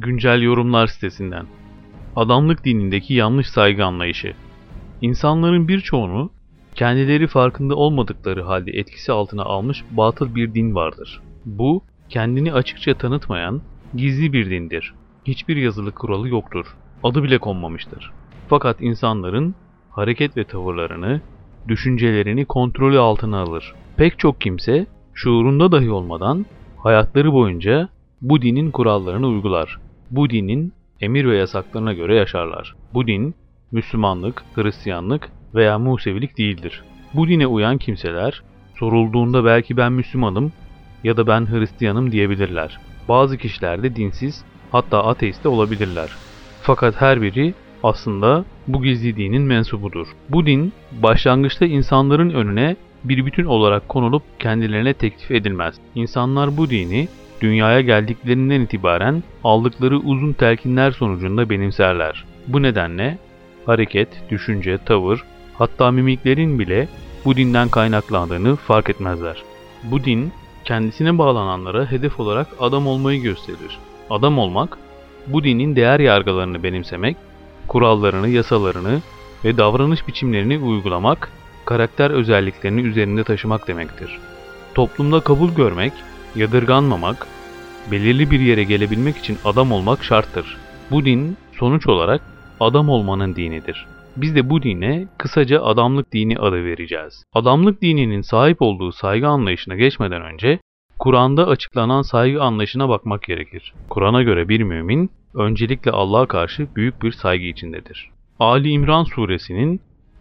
Güncel yorumlar sitesinden. Adamlık dinindeki yanlış saygı anlayışı. İnsanların birçoğunu kendileri farkında olmadıkları halde etkisi altına almış batıl bir din vardır. Bu, kendini açıkça tanıtmayan gizli bir dindir. Hiçbir yazılı kuralı yoktur. Adı bile konmamıştır. Fakat insanların hareket ve tavırlarını, düşüncelerini kontrolü altına alır. Pek çok kimse şuurunda dahi olmadan hayatları boyunca bu dinin kurallarını uygular. Bu dinin emir ve yasaklarına göre yaşarlar. Bu din Müslümanlık, Hristiyanlık veya Musevilik değildir. Bu dine uyan kimseler sorulduğunda belki ben Müslümanım ya da ben Hristiyanım diyebilirler. Bazı kişiler de dinsiz, hatta ateist de olabilirler. Fakat her biri aslında bu gizli dinin mensubudur. Bu din başlangıçta insanların önüne bir bütün olarak konulup kendilerine teklif edilmez. İnsanlar bu dini dünyaya geldiklerinden itibaren aldıkları uzun telkinler sonucunda benimserler. Bu nedenle hareket, düşünce, tavır, hatta mimiklerin bile bu dinden kaynaklandığını fark etmezler. Bu din kendisine bağlananlara hedef olarak adam olmayı gösterir. Adam olmak, bu dinin değer yargılarını benimsemek, kurallarını, yasalarını ve davranış biçimlerini uygulamak, karakter özelliklerini üzerinde taşımak demektir. Toplumda kabul görmek, yadırganmamak, belirli bir yere gelebilmek için adam olmak şarttır. Bu din sonuç olarak adam olmanın dinidir. Biz de bu dine kısaca adamlık dini adı vereceğiz. Adamlık dininin sahip olduğu saygı anlayışına geçmeden önce Kur'an'da açıklanan saygı anlayışına bakmak gerekir. Kur'an'a göre bir mümin öncelikle Allah'a karşı büyük bir saygı içindedir. Ali İmran suresinin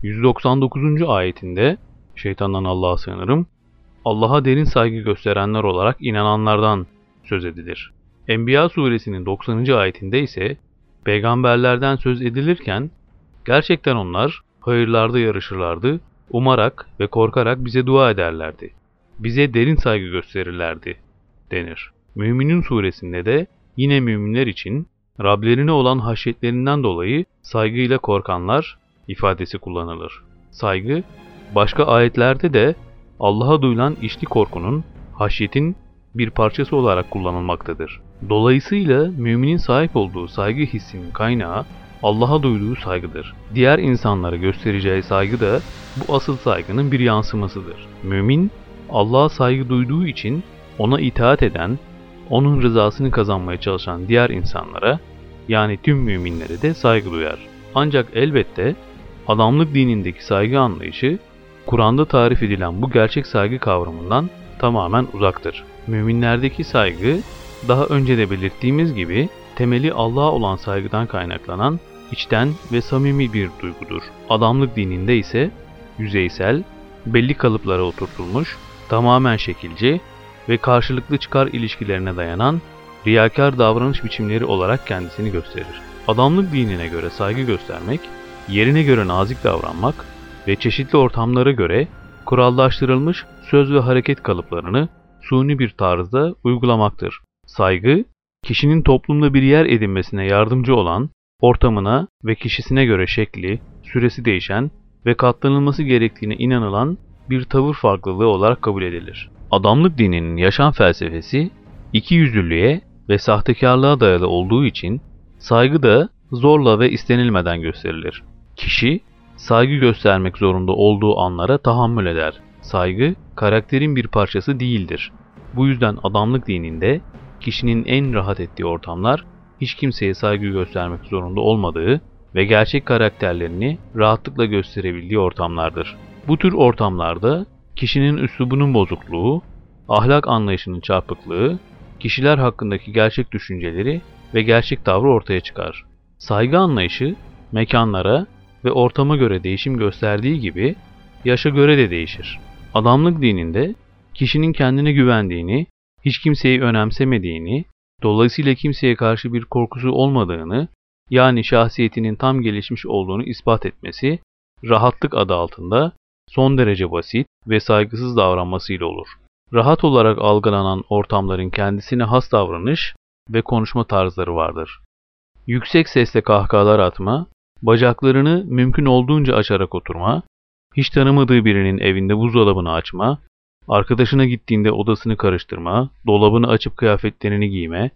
199. ayetinde şeytandan Allah'a sığınırım, Allah'a derin saygı gösterenler olarak inananlardan söz edilir. Enbiya suresinin 90. ayetinde ise peygamberlerden söz edilirken gerçekten onlar hayırlarda yarışırlardı, umarak ve korkarak bize dua ederlerdi. Bize derin saygı gösterirlerdi denir. Müminun suresinde de yine müminler için Rablerine olan haşyetlerinden dolayı saygıyla korkanlar ifadesi kullanılır. Saygı başka ayetlerde de Allah'a duyulan içli korkunun, haşyetin bir parçası olarak kullanılmaktadır. Dolayısıyla müminin sahip olduğu saygı hissinin kaynağı Allah'a duyduğu saygıdır. Diğer insanlara göstereceği saygı da bu asıl saygının bir yansımasıdır. Mümin, Allah'a saygı duyduğu için ona itaat eden, onun rızasını kazanmaya çalışan diğer insanlara, yani tüm müminlere de saygı duyar. Ancak elbette adamlık dinindeki saygı anlayışı, Kur'an'da tarif edilen bu gerçek saygı kavramından tamamen uzaktır. Müminlerdeki saygı, daha önce de belirttiğimiz gibi, temeli Allah'a olan saygıdan kaynaklanan içten ve samimi bir duygudur. Adamlık dininde ise yüzeysel, belli kalıplara oturtulmuş, tamamen şekilci ve karşılıklı çıkar ilişkilerine dayanan riyakâr davranış biçimleri olarak kendisini gösterir. Adamlık dinine göre saygı göstermek, yerine göre nazik davranmak ve çeşitli ortamlara göre kurallaştırılmış söz ve hareket kalıplarını suni bir tarzda uygulamaktır. Saygı, kişinin toplumda bir yer edinmesine yardımcı olan, ortamına ve kişisine göre şekli, süresi değişen ve katlanılması gerektiğine inanılan bir tavır farklılığı olarak kabul edilir. Adamlık dininin yaşam felsefesi, ikiyüzlülüğe ve sahtekarlığa dayalı olduğu için saygı da zorla ve istenilmeden gösterilir. Kişi, saygı göstermek zorunda olduğu anlara tahammül eder. Saygı, karakterin bir parçası değildir. Bu yüzden adamlık dininde kişinin en rahat ettiği ortamlar, hiç kimseye saygı göstermek zorunda olmadığı ve gerçek karakterlerini rahatlıkla gösterebildiği ortamlardır. Bu tür ortamlarda kişinin üslubunun bozukluğu, ahlak anlayışının çarpıklığı, kişiler hakkındaki gerçek düşünceleri ve gerçek tavrı ortaya çıkar. Saygı anlayışı, mekanlara ve ortama göre değişim gösterdiği gibi, yaşa göre de değişir. Adamlık dininde, kişinin kendine güvendiğini, hiç kimseyi önemsemediğini, dolayısıyla kimseye karşı bir korkusu olmadığını, yani şahsiyetinin tam gelişmiş olduğunu ispat etmesi, rahatlık adı altında son derece basit ve saygısız davranmasıyla olur. Rahat olarak algılanan ortamların kendisine has davranış ve konuşma tarzları vardır. Yüksek sesle kahkahalar atma, bacaklarını mümkün olduğunca açarak oturma, hiç tanımadığı birinin evinde buzdolabını açma, arkadaşına gittiğinde odasını karıştırma, dolabını açıp kıyafetlerini giyme,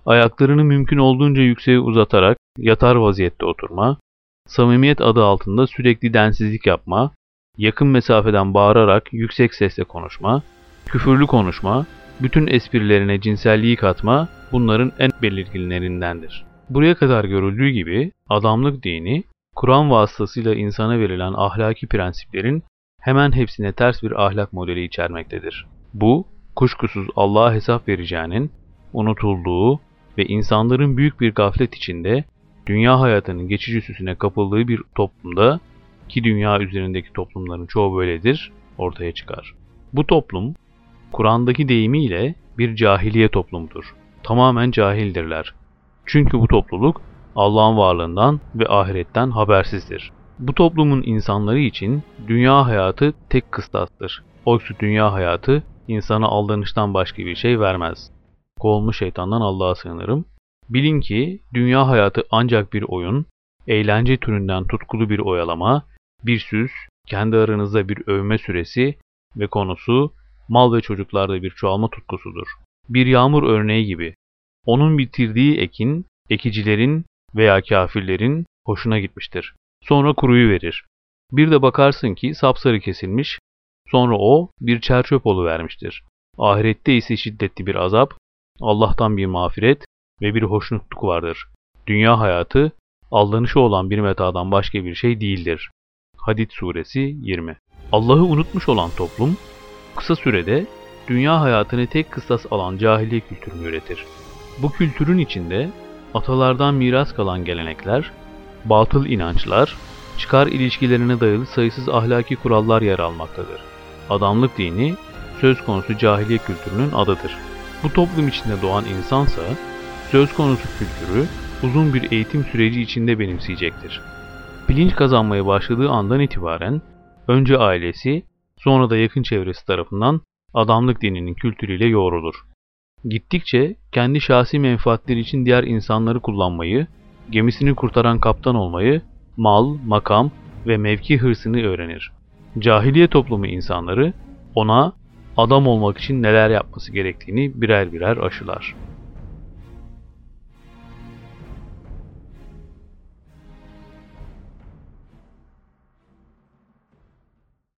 ayaklarını mümkün olduğunca yükseğe uzatarak yatar vaziyette oturma, samimiyet adı altında sürekli densizlik yapma, yakın mesafeden bağırarak yüksek sesle konuşma, küfürlü konuşma, bütün esprilerine cinselliği katma bunların en belirginlerindendir. Buraya kadar görüldüğü gibi adamlık dini, Kur'an vasıtasıyla insana verilen ahlaki prensiplerin hemen hepsine ters bir ahlak modeli içermektedir. Bu, kuşkusuz Allah'a hesap vereceğinin unutulduğu ve insanların büyük bir gaflet içinde dünya hayatının geçici süsüne kapıldığı bir toplumda, ki dünya üzerindeki toplumların çoğu böyledir, ortaya çıkar. Bu toplum, Kur'an'daki deyimiyle bir cahiliye toplumudur. Tamamen cahildirler. Çünkü bu topluluk Allah'ın varlığından ve ahiretten habersizdir. Bu toplumun insanları için dünya hayatı tek kıstastır. Oysa dünya hayatı insana aldanıştan başka bir şey vermez. Kovulmuş şeytandan Allah'a sığınırım. Bilin ki dünya hayatı ancak bir oyun, eğlence türünden tutkulu bir oyalama, bir süs, kendi aranızda bir övme süresi ve konusu mal ve çocuklarda bir çoğalma tutkusudur. Bir yağmur örneği gibi. Onun bitirdiği ekin, ekicilerin veya kafirlerin hoşuna gitmiştir. Sonra kuruyuverir. Bir de bakarsın ki sapsarı kesilmiş, sonra o bir çerçöp oluvermiştir. Ahirette ise şiddetli bir azap, Allah'tan bir mağfiret ve bir hoşnutluk vardır. Dünya hayatı, aldanışı olan bir metadan başka bir şey değildir. Hadid suresi 20. Allah'ı unutmuş olan toplum, kısa sürede dünya hayatını tek kıstas alan cahiliye kültürünü üretir. Bu kültürün içinde atalardan miras kalan gelenekler, batıl inançlar, çıkar ilişkilerine dayalı sayısız ahlaki kurallar yer almaktadır. Adamlık dini söz konusu cahiliye kültürünün adıdır. Bu toplum içinde doğan insansa söz konusu kültürü uzun bir eğitim süreci içinde benimseyecektir. Bilinç kazanmaya başladığı andan itibaren önce ailesi, sonra da yakın çevresi tarafından adamlık dininin kültürüyle yoğrulur. Gittikçe kendi şahsi menfaatleri için diğer insanları kullanmayı, gemisini kurtaran kaptan olmayı, mal, makam ve mevki hırsını öğrenir. Cahiliye toplumu insanları ona adam olmak için neler yapması gerektiğini birer birer aşılar.